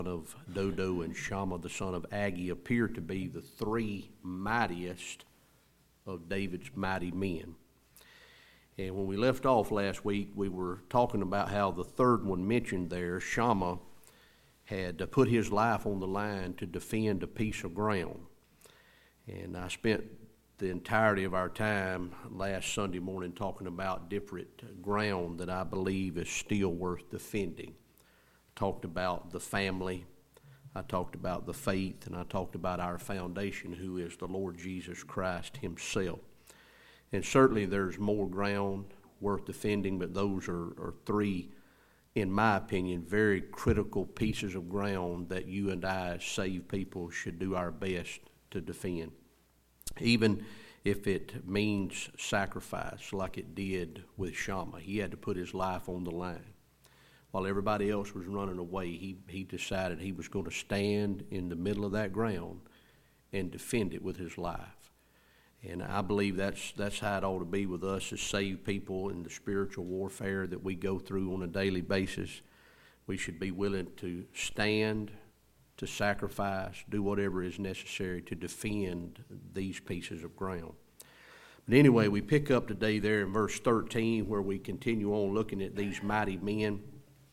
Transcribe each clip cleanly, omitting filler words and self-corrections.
of Dodo and Shammah the son of Agee appear to be the three mightiest of David's mighty men. And when we left off last week, we were talking about how the third one mentioned there, Shammah, had put his life on the line to defend a piece of ground. And I spent the entirety of our time last Sunday morning talking about different ground that I believe is still worth defending. Talked about the family, I talked about the faith, and I talked about our foundation, who is the Lord Jesus Christ himself. And certainly there's more ground worth defending, but those are three, in my opinion, very critical pieces of ground that you and I, as saved people, should do our best to defend. Even if it means sacrifice, like it did with Shammah. He had to put his life on the line. While everybody else was running away, he decided he was going to stand in the middle of that ground and defend it with his life. And I believe that's how it ought to be with us as saved people in the spiritual warfare that we go through on a daily basis. We should be willing to stand, to sacrifice, do whatever is necessary to defend these pieces of ground. But anyway, we pick up today there in verse 13 where we continue on looking at these mighty men.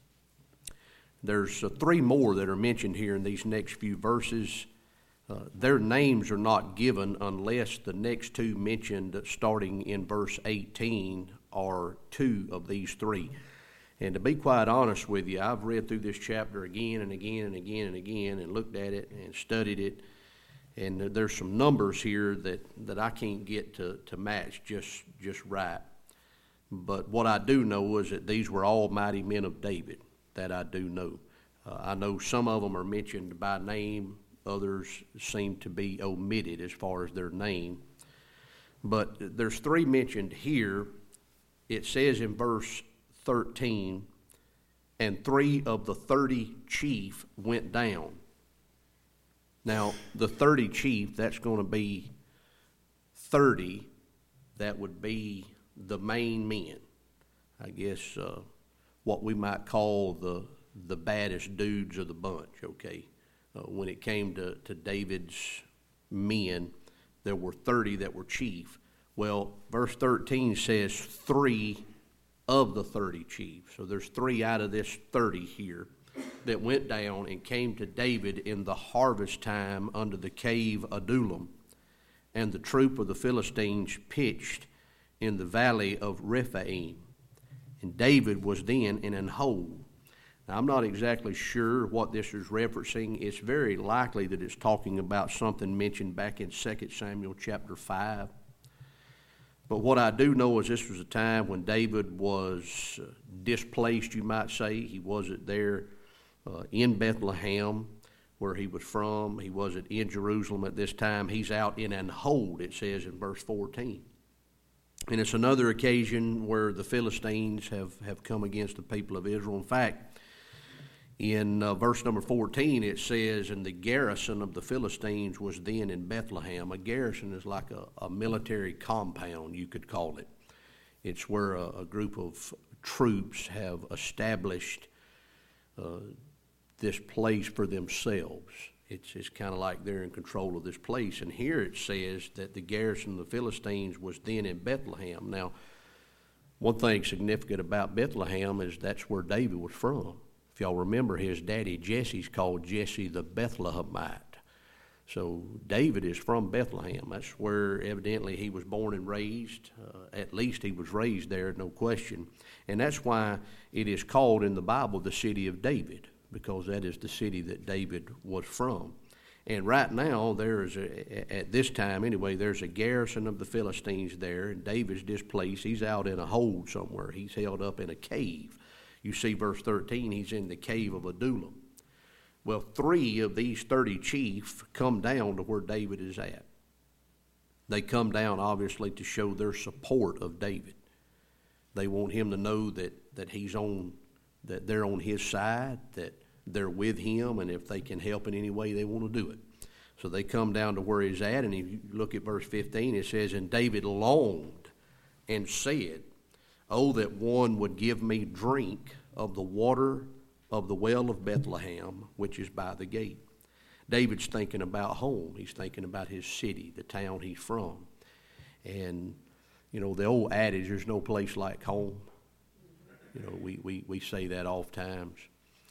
There's three more that are mentioned here in these next few verses. Their names are not given unless the next two mentioned starting in verse 18 are two of these three. And to be quite honest with you, I've read through this chapter again and again and again and again and looked at it and studied it. And there's some numbers here that I can't get to match just right. But what I do know is that these were all mighty men of David. That I do know. I know some of them are mentioned by name. Others seem to be omitted as far as their name. But there's three mentioned here. It says in verse 13, and 3 of the 30 chief went down. Now, the 30 chief, that's going to be 30. That would be the main men. I guess what we might call the baddest dudes of the bunch, okay? When it came to David's men, there were 30 that were chief. Well, verse 13 says 3 of the 30 chiefs. So there's 3 out of this 30 here that went down and came to David in the harvest time under the cave Adullam. And the troop of the Philistines pitched in the valley of Rephaim. And David was then in an hold. Now, I'm not exactly sure what this is referencing. It's very likely that it's talking about something mentioned back in 2 Samuel chapter 5. But what I do know is this was a time when David was displaced, you might say. He wasn't there in Bethlehem where he was from. He wasn't in Jerusalem at this time. He's out in an hold, it says in verse 14. And it's another occasion where the Philistines have come against the people of Israel. In fact, in verse number 14, it says, and the garrison of the Philistines was then in Bethlehem. A garrison is like a military compound, you could call it. It's where a group of troops have established this place for themselves. It's kind of like they're in control of this place. And here it says that the garrison of the Philistines was then in Bethlehem. Now, one thing significant about Bethlehem is that's where David was from. If y'all remember, his daddy Jesse's called Jesse the Bethlehemite. So David is from Bethlehem. That's where evidently he was born and raised. At least he was raised there, no question. And that's why it is called in the Bible the city of David, because that is the city that David was from. And right now, at this time anyway, there's a garrison of the Philistines there, and David's displaced. He's out in a hold somewhere. He's held up in a cave. You see verse 13, he's in the cave of Adullam. Well, 3 of these 30 chiefs come down to where David is at. They come down, obviously, to show their support of David. They want him to know that that they're on his side, that they're with him, and if they can help in any way, they want to do it. So they come down to where he's at, and if you look at verse 15, it says, and David longed and said, oh, that one would give me drink of the water of the well of Bethlehem, which is by the gate. David's thinking about home. He's thinking about his city, the town he's from. And, you know, the old adage, there's no place like home. You know, we say that oft times.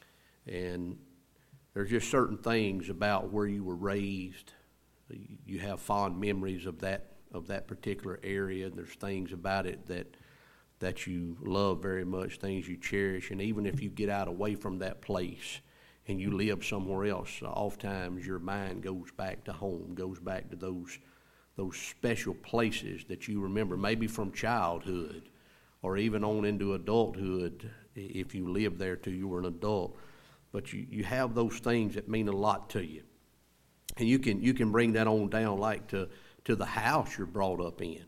And there's just certain things about where you were raised. You have fond memories of that particular area. And there's things about it that you love very much, things you cherish. And even if you get out away from that place and you live somewhere else, oftentimes your mind goes back to home, goes back to those special places that you remember, maybe from childhood or even on into adulthood, if you lived there till you were an adult. But you have those things that mean a lot to you. And you can bring that on down like to the house you're brought up in.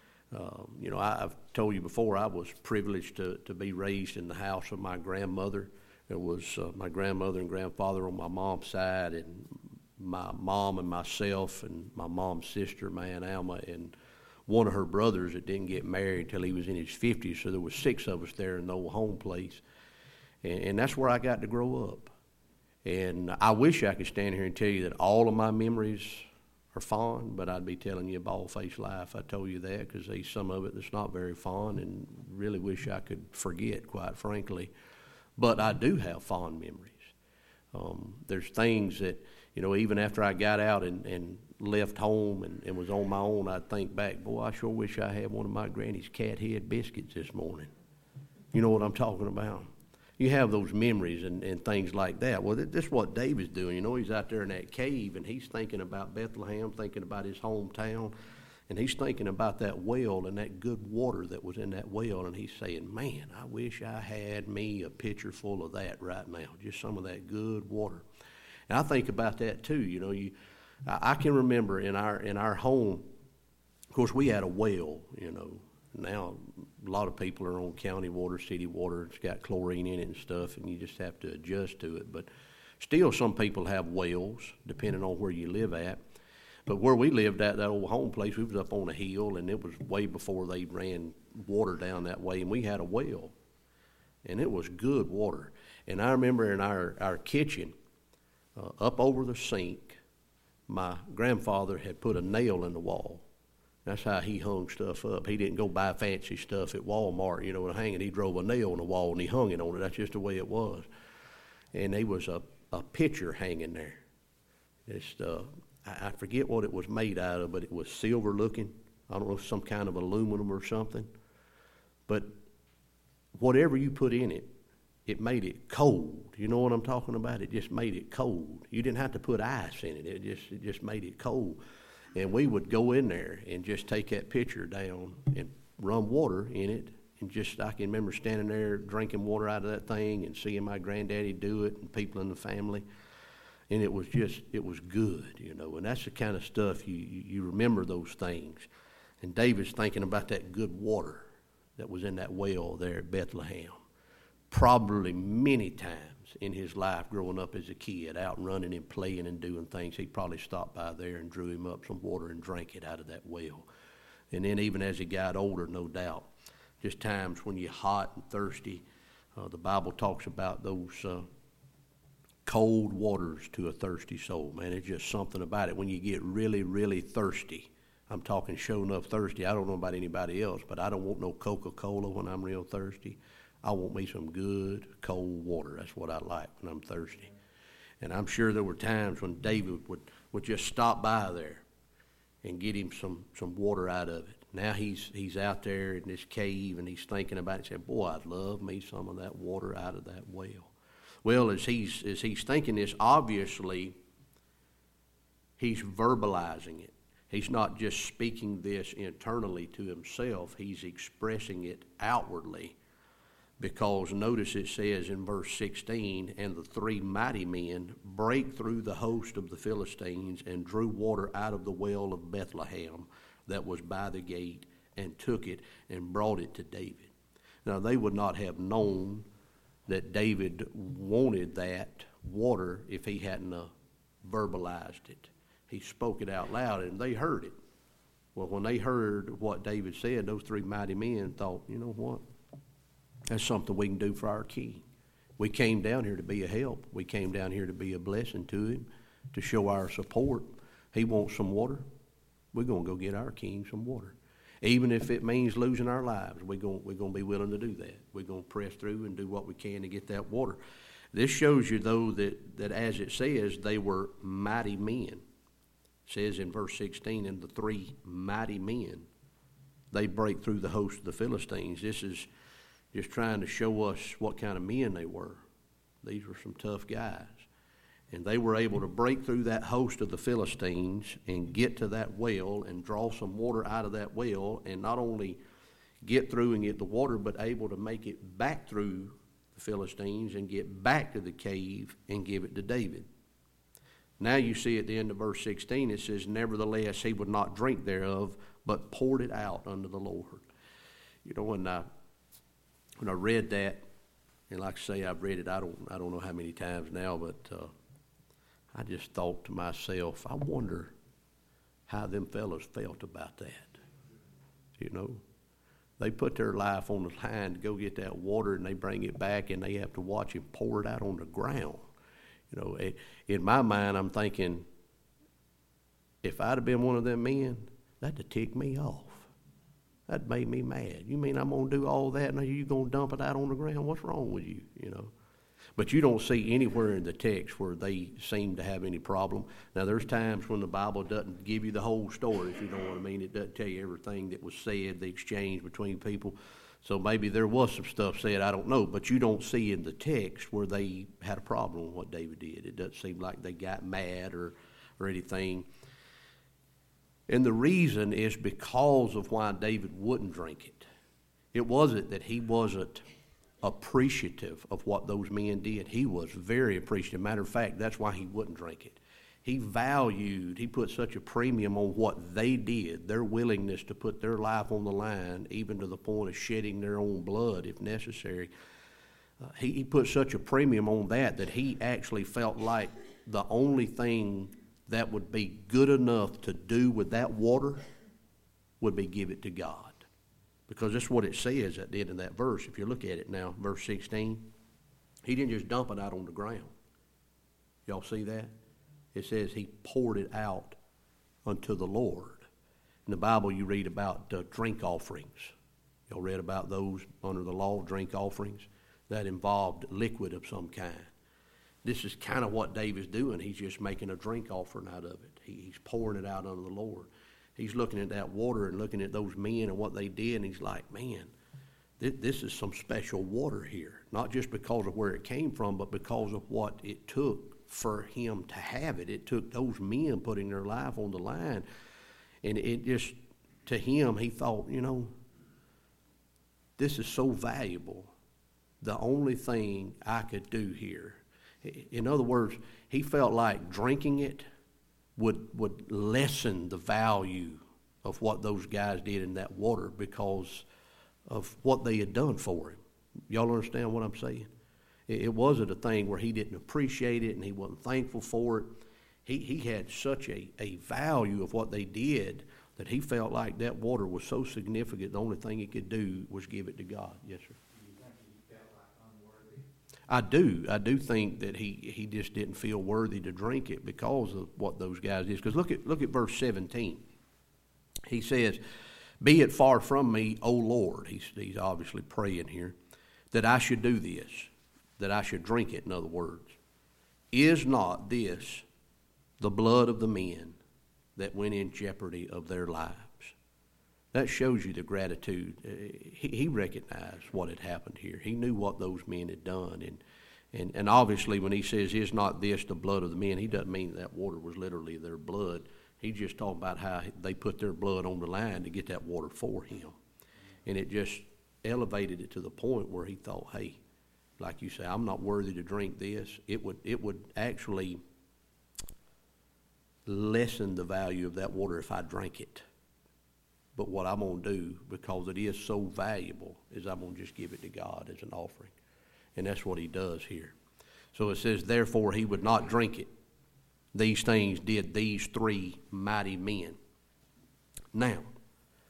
You know, I've told you before, I was privileged to be raised in the house of my grandmother. It was my grandmother and grandfather on my mom's side, and my mom and myself and my mom's sister, my Aunt Alma, and one of her brothers that didn't get married till he was in his 50s. So there was 6 of us there in the old home place. And that's where I got to grow up. And I wish I could stand here and tell you that all of my memories are fond, but I'd be telling you a bald-faced lie if I told you that, because there's some of it that's not very fond and really wish I could forget, quite frankly. But I do have fond memories. There's things that, you know, even after I got out and left home and was on my own, I'd think back, boy, I sure wish I had one of my granny's cat head biscuits this morning. You know what I'm talking about? You have those memories and things like that. Well, this is what David's doing. You know, he's out there in that cave, and he's thinking about Bethlehem, thinking about his hometown, and he's thinking about that well and that good water that was in that well, and he's saying, man, I wish I had me a pitcher full of that right now, just some of that good water. And I think about that too. You know, I can remember in our home, of course, we had a well, you know. Now, a lot of people are on county water, city water. It's got chlorine in it and stuff, and you just have to adjust to it. But still, some people have wells, depending on where you live at. But where we lived at, that old home place, we was up on a hill, and it was way before they ran water down that way, and we had a well. And it was good water. And I remember in our kitchen, up over the sink, my grandfather had put a nail in the wall. That's how he hung stuff up. He didn't go buy fancy stuff at Walmart, you know, and hang it. He drove a nail in the wall and he hung it on it. That's just the way it was. And there was a pitcher hanging there. I forget what it was made out of, but it was silver looking. I don't know, some kind of aluminum or something. But whatever you put in it, it made it cold. You know what I'm talking about? It just made it cold. You didn't have to put ice in it. It just made it cold. And we would go in there and just take that pitcher down and run water in it. And I can remember standing there drinking water out of that thing and seeing my granddaddy do it and people in the family. And it was good, you know. And that's the kind of stuff you remember those things. And David's thinking about that good water that was in that well there at Bethlehem. Probably many times in his life growing up as a kid, out running and playing and doing things, he probably stopped by there and drew him up some water and drank it out of that well. And then even as he got older, no doubt, just times when you're hot and thirsty, the Bible talks about those cold waters to a thirsty soul. Man, it's just something about it. When you get really, really thirsty, I'm talking sure enough thirsty. I don't know about anybody else, but I don't want no Coca-Cola when I'm real thirsty. I want me some good, cold water. That's what I like when I'm thirsty. And I'm sure there were times when David would just stop by there and get him some water out of it. Now he's out there in this cave, and he's thinking about it, saying, boy, I'd love me some of that water out of that well. Well, as he's thinking this, obviously, he's verbalizing it. He's not just speaking this internally to himself. He's expressing it outwardly. Because notice it says in verse 16, and the 3 mighty men brake through the host of the Philistines and drew water out of the well of Bethlehem that was by the gate, and took it and brought it to David. Now they would not have known that David wanted that water if he hadn't verbalized it. He spoke it out loud, and they heard it. Well, when they heard what David said, those 3 mighty men thought, you know what? That's something we can do for our king. We came down here to be a help. We came down here to be a blessing to him, to show our support. He wants some water. We're going to go get our king some water. Even if it means losing our lives, we're going to be willing to do that. We're going to press through and do what we can to get that water. This shows you, though, that as it says, they were mighty men. It says in verse 16, and the three mighty men, they break through the host of the Philistines. This is just trying to show us what kind of men they were. These were some tough guys. And they were able to break through that host of the Philistines and get to that well and draw some water out of that well, and not only get through and get the water, but able to make it back through the Philistines and get back to the cave and give it to David. Now you see at the end of verse 16, it says, nevertheless, he would not drink thereof, but poured it out unto the Lord. You know, when I read that, and like I say, I've read it, I don't know how many times now, but I just thought to myself, I wonder how them fellas felt about that. You know, they put their life on the line to go get that water, and they bring it back, and they have to watch him pour it out on the ground. You know, in my mind, I'm thinking, if I'd have been one of them men, that'd have ticked me off. That made me mad. You mean I'm going to do all that, and you going to dump it out on the ground? What's wrong with you, you know? But you don't see anywhere in the text where they seem to have any problem. Now, there's times when the Bible doesn't give you the whole story, if you know what I mean. It doesn't tell you everything that was said, the exchange between people. So maybe there was some stuff said, I don't know. But you don't see in the text where they had a problem with what David did. It doesn't seem like they got mad or anything. And the reason is because of why David wouldn't drink it. It wasn't that he wasn't appreciative of what those men did. He was very appreciative. Matter of fact, that's why he wouldn't drink it. He put such a premium on what they did, their willingness to put their life on the line, even to the point of shedding their own blood if necessary. He put such a premium on that he actually felt like the only thing that would be good enough to do with that water would be give it to God. Because that's what it says at the end of that verse. If you look at it now, verse 16, he didn't just dump it out on the ground. Y'all see that? It says he poured it out unto the Lord. In the Bible you read about drink offerings. Y'all read about those under the law, drink offerings. That involved liquid of some kind. This is kind of what David's doing. He's just making a drink offering out of it. He's pouring it out unto the Lord. He's looking at that water and looking at those men and what they did, and he's like, man, this is some special water here. Not just because of where it came from, but because of what it took for him to have it. It took those men putting their life on the line. And it just, to him, he thought, you know, this is so valuable. The only thing I could do here. In other words, he felt like drinking it would lessen the value of what those guys did in that water because of what they had done for him. Y'all understand what I'm saying? It wasn't a thing where he didn't appreciate it and he wasn't thankful for it. He had such a value of what they did that he felt like that water was so significant, the only thing he could do was give it to God. Yes, sir. I do think that he just didn't feel worthy to drink it because of what those guys did. Because look at verse 17. He says, "Be it far from me, O Lord." He's obviously praying here, that I should do this, that I should drink it, in other words. Is not this the blood of the men that went in jeopardy of their lives? That shows you the gratitude. He recognized what had happened here. He knew what those men had done. And obviously when he says, is not this the blood of the men, he doesn't mean that water was literally their blood. He's just talking about how they put their blood on the line to get that water for him. And it just elevated it to the point where he thought, hey, like you say, I'm not worthy to drink this. It would actually lessen the value of that water if I drank it. But what I'm going to do, because it is so valuable, is I'm going to just give it to God as an offering. And that's what he does here. So it says, therefore he would not drink it. These things did these three mighty men. Now,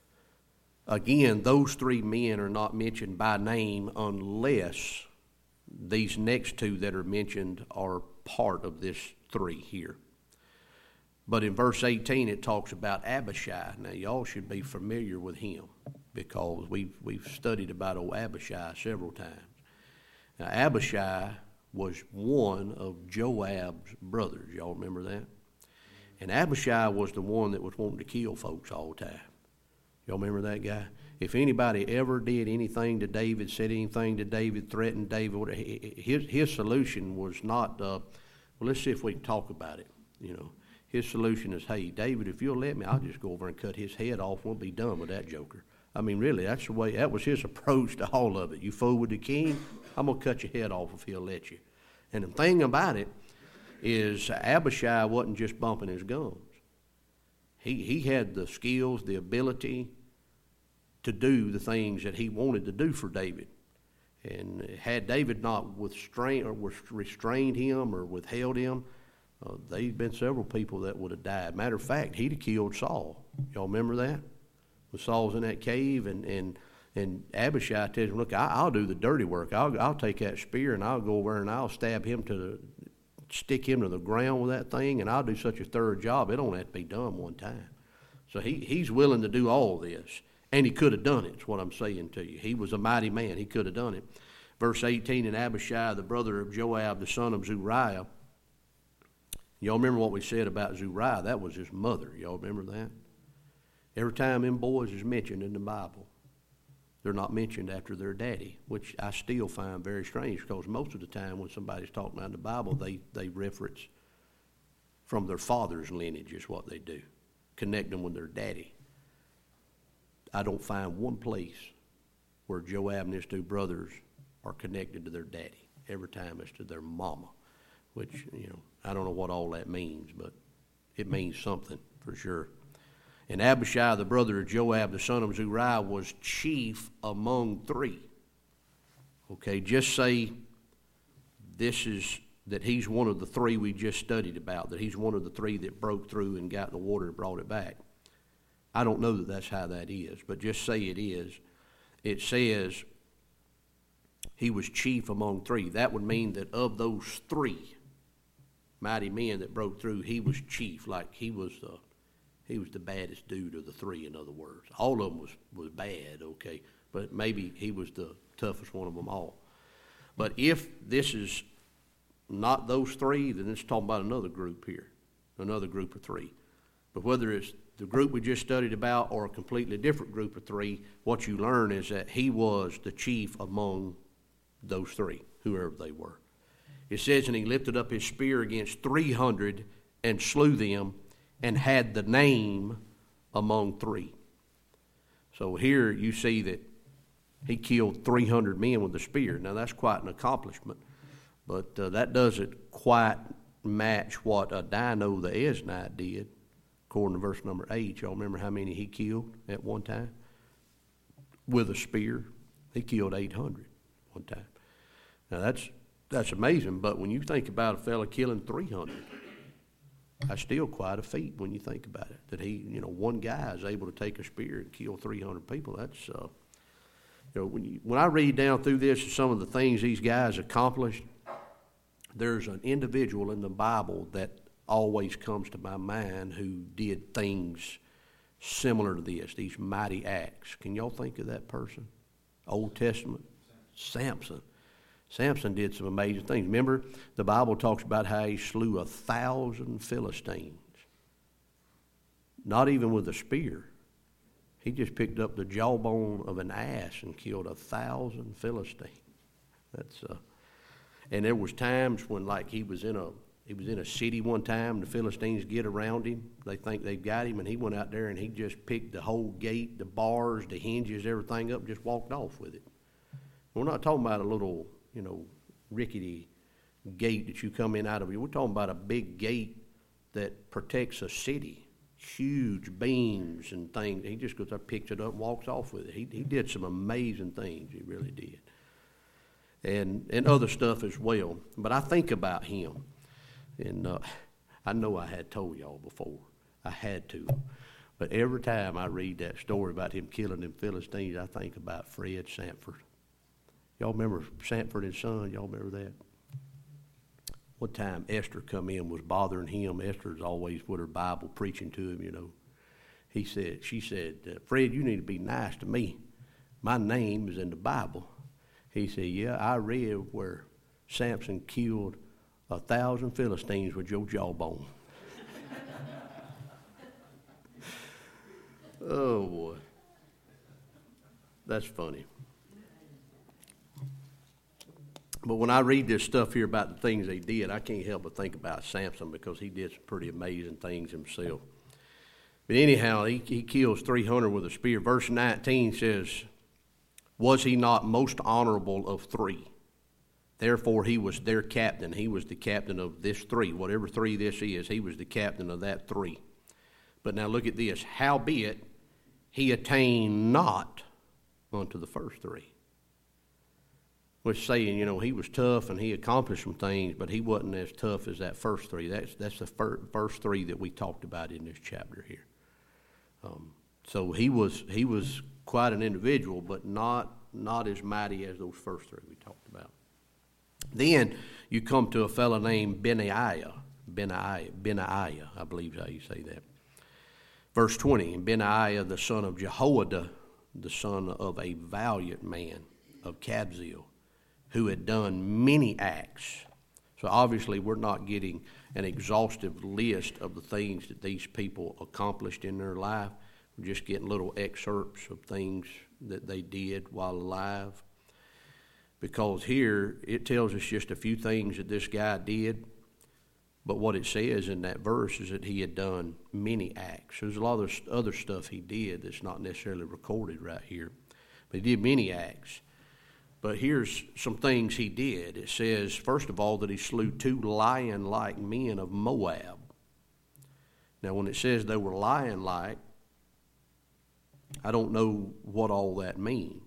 again, those three men are not mentioned by name unless these next two that are mentioned are part of this three here. But in verse 18, it talks about Abishai. Now, y'all should be familiar with him because we've studied about old Abishai several times. Now, Abishai was one of Joab's brothers. Y'all remember that? And Abishai was the one that was wanting to kill folks all the time. Y'all remember that guy? If anybody ever did anything to David, said anything to David, threatened David, his solution was not, well, let's see if we can talk about it. You know, his solution is, hey, David, if you'll let me, I'll just go over and cut his head off. We'll be done with that joker. I mean, really, that's the way, that was his approach to all of it. You fool with the king, I'm going to cut your head off if he'll let you. And the thing about it is Abishai wasn't just bumping his guns. He had the skills, the ability to do the things that he wanted to do for David. And had David not restrained him or withheld him, there'd been several people that would have died. Matter of fact, he'd have killed Saul. Y'all remember that? When Saul's in that cave and Abishai tells him, look, I'll do the dirty work. I'll take that spear and I'll go over and I'll stab him stick him to the ground with that thing, and I'll do such a thorough job, it don't have to be done one time. So he's willing to do all this, and he could have done it, is what I'm saying to you. He was a mighty man. He could have done it. Verse 18, and Abishai, the brother of Joab, the son of Zeruiah. Y'all remember what we said about Zeruiah? That was his mother. Y'all remember that? Every time them boys is mentioned in the Bible, they're not mentioned after their daddy, which I still find very strange because most of the time when somebody's talking about the Bible, they reference from their father's lineage is what they do, connect them with their daddy. I don't find one place where Joab and his two brothers are connected to their daddy. Every time it's to their mama, which, you know, I don't know what all that means, but it means something for sure. And Abishai, the brother of Joab, the son of Zeruiah, was chief among three. Okay, just say that he's one of the three we just studied about, that he's one of the three that broke through and got in the water and brought it back. I don't know that that's how that is, but just say it is. It says he was chief among three. That would mean that of those three mighty men that broke through, he was chief, like he was the baddest dude of the three, in other words. All of them was bad, okay, but maybe he was the toughest one of them all. But if this is not those three, then it's talking about another group here, another group of three. But whether it's the group we just studied about or a completely different group of three, what you learn is that he was the chief among those three, whoever they were. It says, and he lifted up his spear against 300 and slew them, and had the name among three. So here you see that he killed 300 men with a spear. Now that's quite an accomplishment, but that doesn't quite match what Adino the Eznite did, according to verse number 8. Y'all remember how many he killed at one time? With a spear, he killed 800 one time. Now that's amazing, but when you think about a fella killing 300, that's still quite a feat when you think about it. That one guy is able to take a spear and kill 300 people. That's, when I read down through this, some of the things these guys accomplished, there's an individual in the Bible that always comes to my mind who did things similar to this, these mighty acts. Can y'all think of that person? Old Testament? Samson. Samson did some amazing things. Remember, the Bible talks about how he slew 1,000 Philistines. Not even with a spear. He just picked up the jawbone of an ass and killed 1,000 Philistines. And there was times when, like, he was in a city one time, the Philistines get around him. They think they've got him, and he went out there and he just picked the whole gate, the bars, the hinges, everything up, and just walked off with it. We're not talking about a little, rickety gate that you come in out of. We're talking about a big gate that protects a city, huge beams and things. He just goes there, picks it up, and walks off with it. He did some amazing things. He really did. And other stuff as well. But I think about him, and I know I had told y'all before. I had to. But every time I read that story about him killing them Philistines, I think about Fred Sanford. Y'all remember Sanford and Son? Y'all remember that? One time Esther come in, was bothering him. Esther's always with her Bible preaching to him, you know. She said, Fred, you need to be nice to me. My name is in the Bible. He said, yeah, I read where Samson killed 1,000 Philistines with your jawbone. Oh, boy. That's funny. But when I read this stuff here about the things they did, I can't help but think about Samson because he did some pretty amazing things himself. But anyhow, he kills 300 with a spear. Verse 19 says, was he not most honorable of three? Therefore, he was their captain. He was the captain of this three. Whatever three this is, he was the captain of that three. But now look at this. Howbeit, he attained not unto the first three. Which saying, you know, he was tough and he accomplished some things, but he wasn't as tough as that first three. That's the first three that we talked about in this chapter here. So he was quite an individual, but not as mighty as those first three we talked about. Then you come to a fellow named Benaiah, I believe is how you say that. Verse 20, and Benaiah the son of Jehoiada, the son of a valiant man of Kabzeel, who had done many acts. So obviously we're not getting an exhaustive list of the things that these people accomplished in their life. We're just getting little excerpts of things that they did while alive. Because here it tells us just a few things that this guy did. But what it says in that verse is that he had done many acts. There's a lot of other stuff he did that's not necessarily recorded right here. But he did many acts. But here's some things he did. It says, first of all, that he slew 2 lion-like men of Moab. Now, when it says they were lion-like, I don't know what all that means.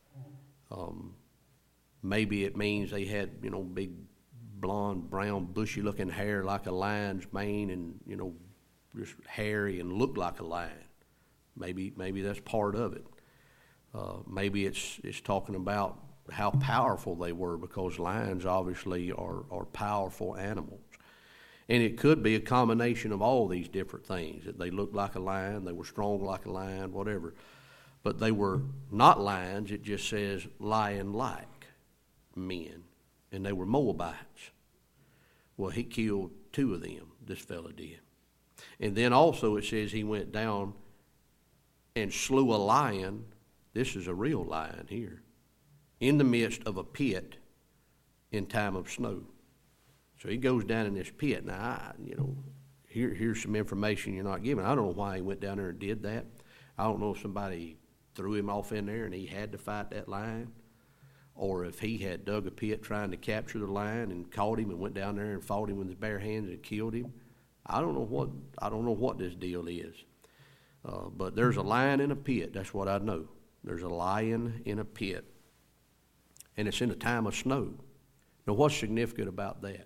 Maybe it means they had, you know, big, blonde, brown, bushy-looking hair like a lion's mane and, you know, just hairy and looked like a lion. Maybe that's part of it. Maybe it's talking about how powerful they were, because lions obviously are powerful animals. And it could be a combination of all these different things, that they looked like a lion, they were strong like a lion, whatever. But they were not lions. It just says lion-like men, and they were Moabites. Well, he killed 2 of them, this fella did. And then also it says he went down and slew a lion. This is a real lion here, in the midst of a pit in time of snow. So he goes down in this pit. Now, here's some information you're not given. I don't know why he went down there and did that. I don't know if somebody threw him off in there and he had to fight that lion, or if he had dug a pit trying to capture the lion and caught him and went down there and fought him with his bare hands and killed him. I don't know what this deal is. But there's a lion in a pit. That's what I know. There's a lion in a pit. And it's in a time of snow. Now, what's significant about that?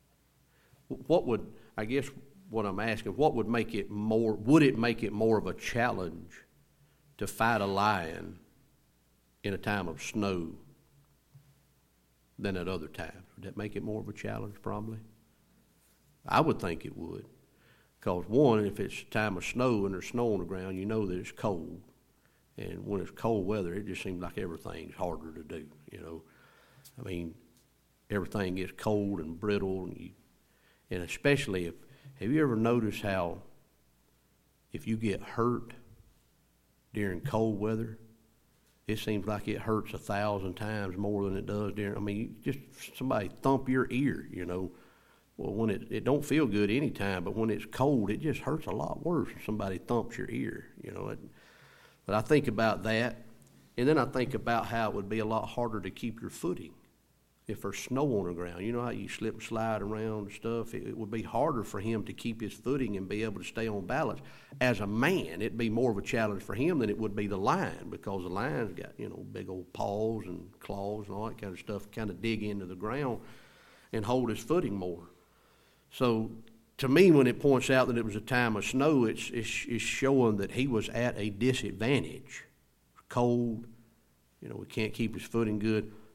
What I'm asking, would it make it more of a challenge to fight a lion in a time of snow than at other times? Would that make it more of a challenge? Probably. I would think it would. Because one, if it's a time of snow and there's snow on the ground, you know that it's cold. And when it's cold weather, it just seems like everything's harder to do, you know. I mean, everything gets cold and brittle, and especially have you ever noticed how if you get hurt during cold weather, it seems like it hurts 1,000 times more than it does just somebody thump your ear, you know. Well, when it don't feel good any time, but when it's cold, it just hurts a lot worse when somebody thumps your ear, you know. But I think about that, and then I think about how it would be a lot harder to keep your footing if there's snow on the ground. You know how you slip and slide around and stuff? It would be harder for him to keep his footing and be able to stay on balance. As a man, it'd be more of a challenge for him than it would be the lion, because the lion's got, you know, big old paws and claws and all that kind of stuff, kind of dig into the ground and hold his footing more. So to me, when it points out that it was a time of snow, it's showing that he was at a disadvantage. Cold, you know, we can't keep his footing good.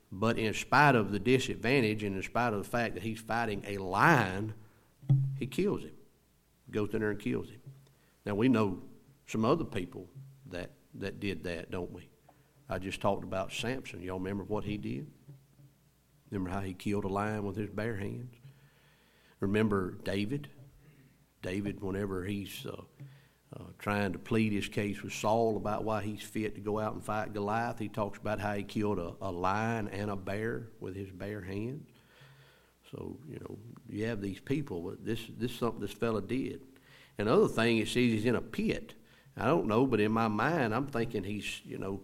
But in spite of the disadvantage and in spite of the fact that he's fighting a lion, he kills him. Goes in there and kills him. Now, we know some other people that did that, don't we? I just talked about Samson. Y'all remember what he did? Remember how he killed a lion with his bare hands? Remember David? David, whenever he's trying to plead his case with Saul about why he's fit to go out and fight Goliath, he talks about how he killed a lion and a bear with his bare hands. So, you have these people, but this is something this fella did. Another thing, it says he's in a pit. I don't know, but in my mind, I'm thinking he's,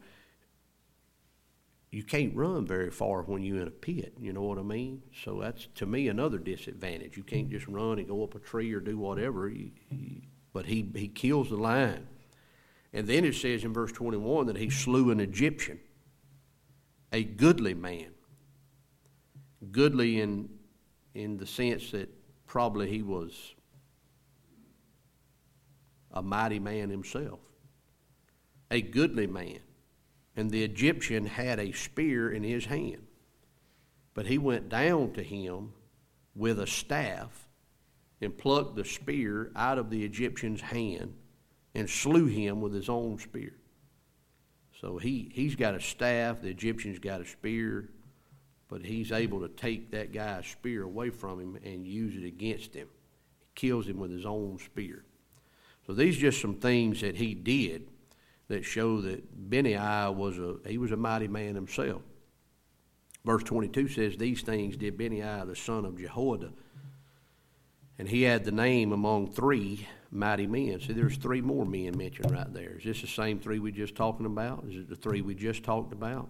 you can't run very far when you're in a pit, you know what I mean? So that's, to me, another disadvantage. You can't just run and go up a tree or do whatever. But he kills the lion. And then it says in verse 21 that he slew an Egyptian, a goodly man. Goodly in the sense that probably he was a mighty man himself. A goodly man. And the Egyptian had a spear in his hand. But he went down to him with a staff and plucked the spear out of the Egyptian's hand and slew him with his own spear. So he's got a staff, the Egyptian's got a spear, but he's able to take that guy's spear away from him and use it against him. He kills him with his own spear. So these are just some things that he did that show that Benaiah was a mighty man himself. Verse 22 says, these things did Benaiah the son of Jehoiada, and he had the name among 3 mighty men. See, there's 3 more men mentioned right there. Is this the same 3 we just talking about? Is it the 3 we just talked about?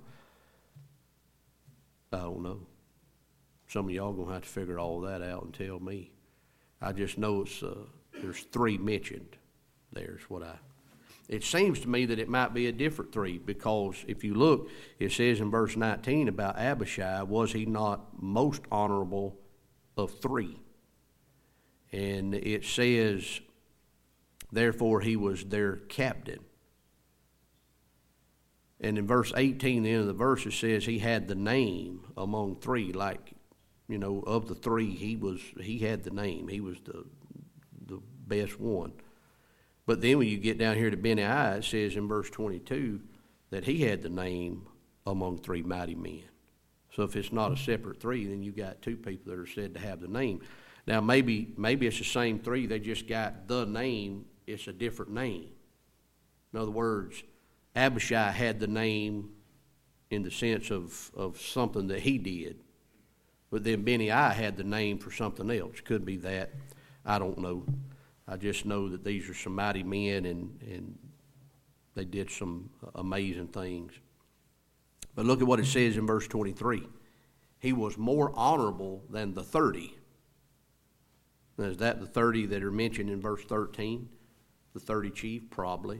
I don't know. Some of y'all going to have to figure all that out and tell me. I just know there's 3 mentioned. There's what it seems to me that it might be a different 3, because if you look, it says in verse 19 about Abishai, was he not most honorable of 3? And it says, therefore he was their captain. And in verse 18, the end of the verse, it says he had the name among 3. Like, of the 3, he had the name. He was the best one. But then when you get down here to Benaiah, it says in verse 22 that he had the name among 3 mighty men. So if it's not a separate 3, then you got 2 people that are said to have the name. Now maybe it's the same 3, they just got the name, it's a different name. In other words, Abishai had the name in the sense of something that he did. But then Benaiah had the name for something else. Could be that. I don't know. I just know that these are some mighty men and they did some amazing things. But look at what it says in verse 23. He was more honorable than the 30. Now, is that the 30 that are mentioned in verse 13? The 30 chief? Probably.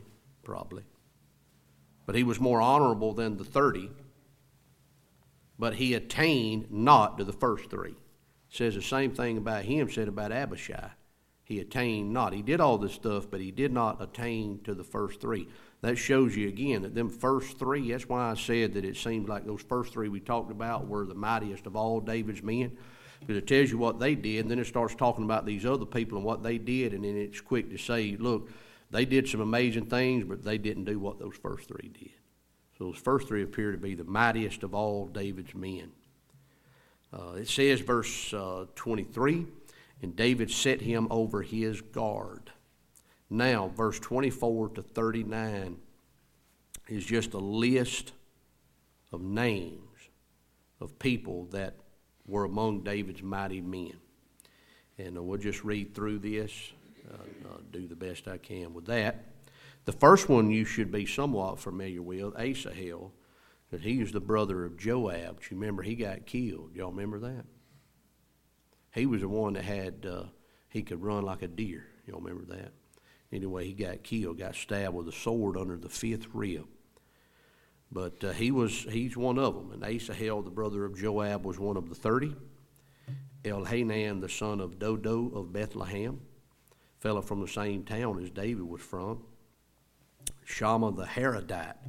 But he was more honorable than the 30. But he attained not to the first 3. It says the same thing about him said about Abishai. He attained not. He did all this stuff, but he did not attain to the first 3. That shows you again that them first 3, that's why I said that it seemed like those first 3 we talked about were the mightiest of all David's men. Because it tells you what they did, and then it starts talking about these other people and what they did, and then it's quick to say, look, they did some amazing things, but they didn't do what those first 3 did. So those first 3 appear to be the mightiest of all David's men. It says, verse 23, and David set him over his guard. Now, verse 24 to 39 is just a list of names of people that were among David's mighty men. And we'll just read through this, do the best I can with that. The first one you should be somewhat familiar with, Asahel, because he was the brother of Joab. You remember he got killed. Y'all remember that? He was the one that had, he could run like a deer. Y'all remember that? Anyway, he got killed, got stabbed with a sword under the 5th rib. But he's one of them. And Asahel, the brother of Joab, was one of the 30. Elhanan, the son of Dodo of Bethlehem, fellow from the same town as David was from. Shammah the Haradite,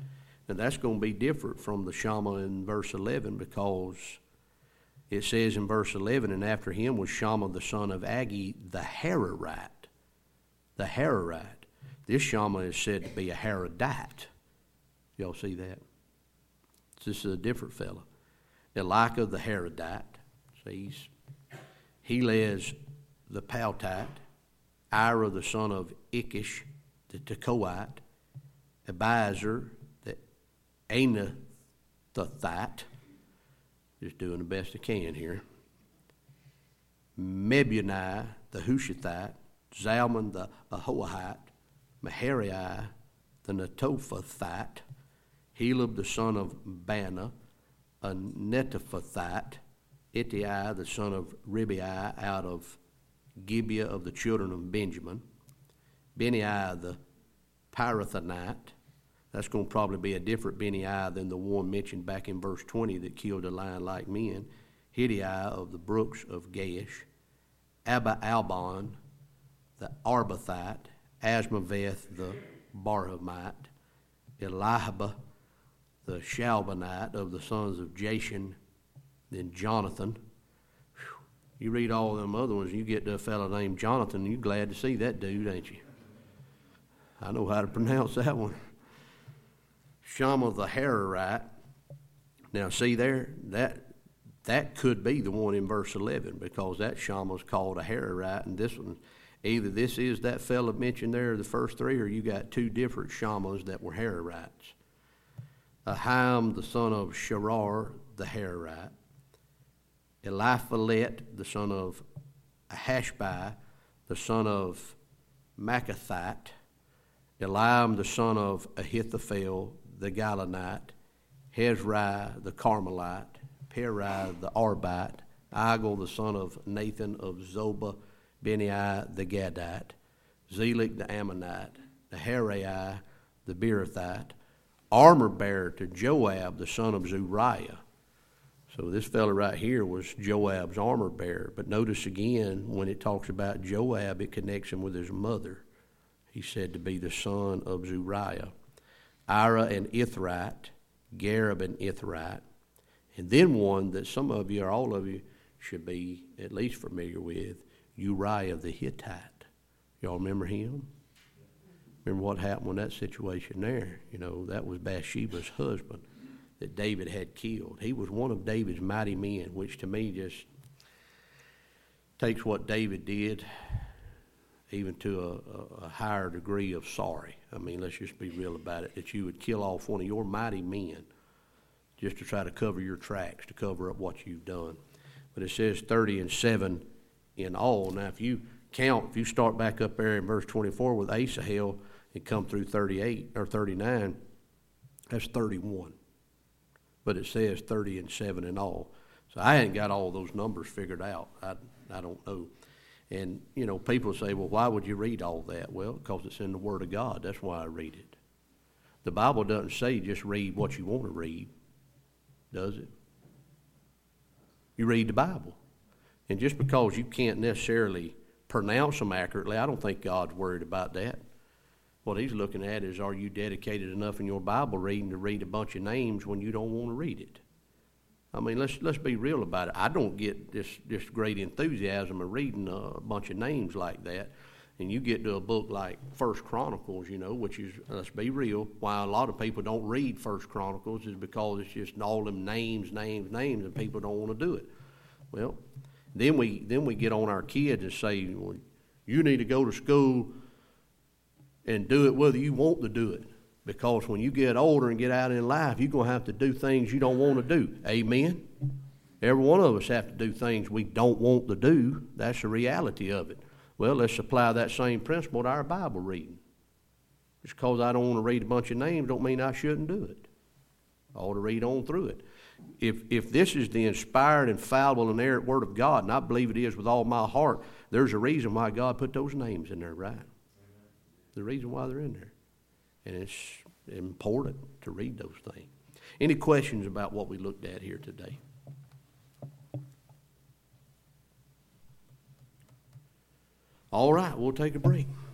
And that's going to be different from the Shammah in verse 11, because it says in verse 11, and after him was Shammah the son of Agi the Hararite. The Hararite. This Shammah is said to be a Haradite. Y'all see that? This is a different fellow. Elika the Haradite. See, Helez the Paltite. Ira the son of Ikish the Tekoite. Abiezer the Anathothite. Just doing the best I can here. Mebuni the Hushathite. Zalman the Ahoahite. Maharai the Netophathite. Helab the son of Bana, a Netophathite. Ittai the son of Ribai out of Gibeah of the children of Benjamin. Benai the Pirathonite. That's going to probably be a different Benai than the one mentioned back in verse 20 that killed a lion like men. Hiddai of the brooks of Gaish. Abba Albon, the Arbathite. Asmaveth, the Barhamite. Elihaba, the Shalbanite of the sons of Jashan. Then Jonathan. You read all them other ones, you get to a fellow named Jonathan, you're glad to see that dude, ain't you? I know how to pronounce that one. Shammah the Hararite. Now see there, that could be the one in verse 11, because that Shammah's called a Hararite, and this one, either this is that fellow mentioned there, the first three, or you got two different Shammahs that were Hararites. Aham the son of Sharar the Hararite. Eliphalet the son of Ahashbai, the son of Machathite. Eliam the son of Ahithophel the Gilonite. Hezrai the Carmelite. Peri the Arbite. Igel the son of Nathan of Zobah. Benai the Gadite. Zelek the Ammonite. The Harai the Beerothite. Armor bearer to Joab the son of Zuriah. So this fellow right here was Joab's armor bearer. But notice again, when it talks about Joab, it connects him with his mother. He's said to be the son of Zuriah. Ira and Ithrite, Gareb and Ithrite. And then one that some of you or all of you should be at least familiar with, Uriah the Hittite. Y'all remember him? Remember what happened in that situation there? You know, that was Bathsheba's husband that David had killed. He was one of David's mighty men, which to me just takes what David did even to a higher degree of sorry. I mean, let's just be real about it, that you would kill off one of your mighty men just to try to cover your tracks, to cover up what you've done. But it says 37 in all. Now, if you count, if you start back up there in verse 24 with Asahel and come through 38 or 39, that's 31. But it says 37 in all. So I hadn't got all those numbers figured out. I don't know. And, you know, people say, well, why would you read all that? Well, because it's in the Word of God. That's why I read it. The Bible doesn't say just read what you want to read, does it? You read the Bible. And just because you can't necessarily pronounce them accurately, I don't think God's worried about that. What he's looking at is, are you dedicated enough in your Bible reading to read a bunch of names when you don't want to read it? I mean, let's be real about it. I don't get this great enthusiasm of reading a bunch of names like that. And you get to a book like First Chronicles, you know, which is, let's be real, why a lot of people don't read First Chronicles is because it's just all them names, and people don't want to do it. Well, then we get on our kids and say, well, you need to go to school and do it whether you want to do it. Because when you get older and get out in life, you're going to have to do things you don't want to do. Amen? Every one of us have to do things we don't want to do. That's the reality of it. Well, let's apply that same principle to our Bible reading. Just because I don't want to read a bunch of names don't mean I shouldn't do it. I ought to read on through it. If this is the inspired, infallible, and inerrant Word of God, and I believe it is with all my heart, there's a reason why God put those names in there, right? The reason why they're in there. And it's important to read those things. Any questions about what we looked at here today? All right, we'll take a break.